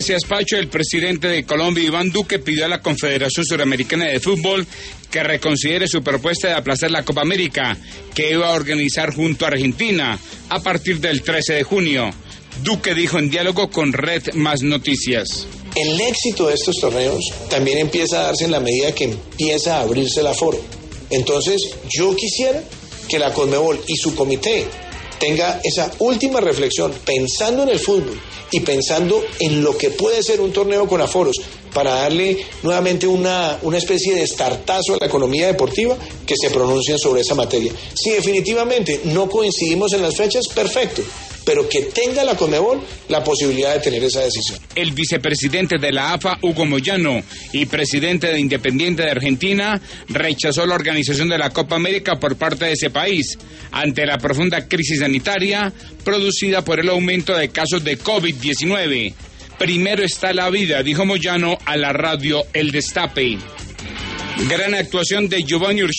Gracias, Pacho. El presidente de Colombia, Iván Duque, pidió a la Confederación Suramericana de Fútbol que reconsidere su propuesta de aplazar la Copa América, que iba a organizar junto a Argentina a partir del 13 de junio. Duque dijo en diálogo con Red Más Noticias. El éxito de estos torneos también empieza a darse en la medida que empieza a abrirse el aforo. Entonces, yo quisiera que la Conmebol y su comité tenga esa última reflexión pensando en el fútbol y pensando en lo que puede ser un torneo con aforos para darle nuevamente una especie de estartazo a la economía deportiva, que se pronuncien sobre esa materia. Si definitivamente no coincidimos en las fechas, perfecto, pero que tenga la Conmebol la posibilidad de tener esa decisión. El vicepresidente de la AFA, Hugo Moyano, y presidente de Independiente de Argentina, rechazó la organización de la Copa América por parte de ese país, ante la profunda crisis sanitaria producida por el aumento de casos de COVID-19. Primero está la vida, dijo Moyano a la radio El Destape. Gran actuación de Giovanni Urshela.